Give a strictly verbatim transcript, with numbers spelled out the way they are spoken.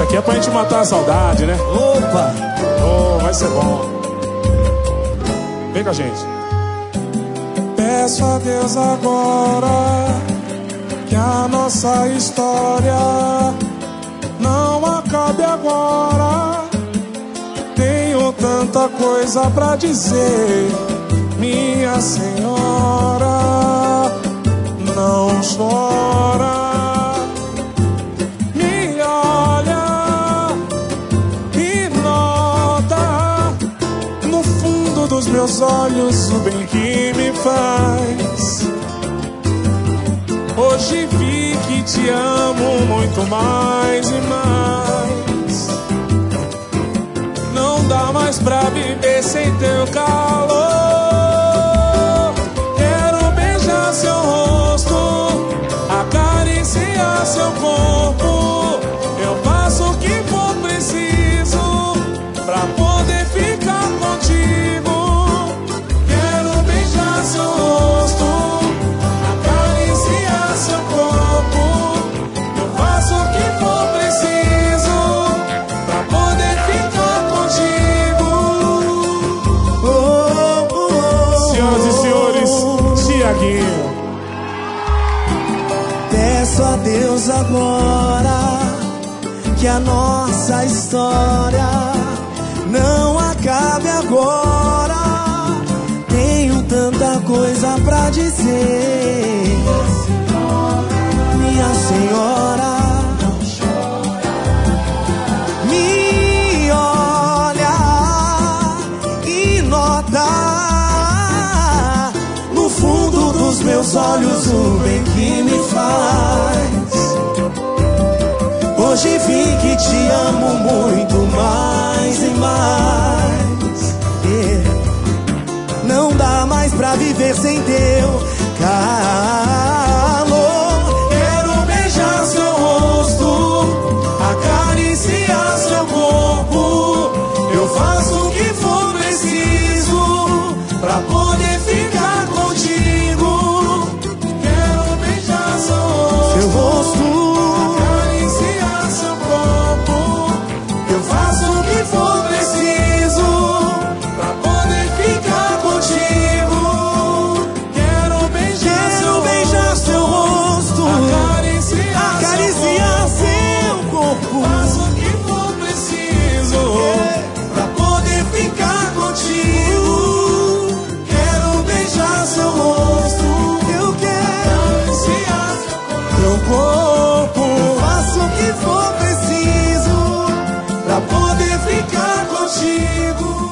aqui é pra gente matar a saudade, né? Opa! Oh, vai ser bom. Vem com a gente. Peço a Deus agora que a nossa história não acabe agora. Tenho tanta coisa pra dizer, minha senhora, não chora. Me olha e nota no fundo dos meus olhos o bem que me faz. Hoje vi que te amo muito mais e mais. Não dá mais pra viver sem teu calor. Quero beijar seu rosto, acariciar seu corpo. Eu faço o que for preciso pra poder ficar contigo. Quero beijar seu rosto, acariciar seu corpo. Eu faço o que for preciso pra poder ficar contigo. Oh, oh, oh, Senhoras e senhores, Tiaguinho. Peço a Deus agora que a nossa história não acabe agora. Tenho tanta coisa pra dizer, minha senhora. Me olha e nota no fundo dos meus olhos o bem que me faz. Hoje vi que te amo muito mais e mais. Yeah. Não dá mais pra viver sem teu calor. Quero beijar seu rosto, acariciar seu corpo. Eu faço o que for preciso pra poder ficar contigo. Quero beijar seu rosto, seu rosto, acariciar seu corpo. Eu faço o que for preciso pra poder ficar contigo. Quero beijar, Quero seu, beijar rosto, seu rosto, acariciar, acariciar seu corpo. Faço o que for preciso, yeah, pra poder ficar contigo. Quero beijar seu rosto, eu quero acariciar seu corpo. Faço o que for preciso pra poder ficar contigo.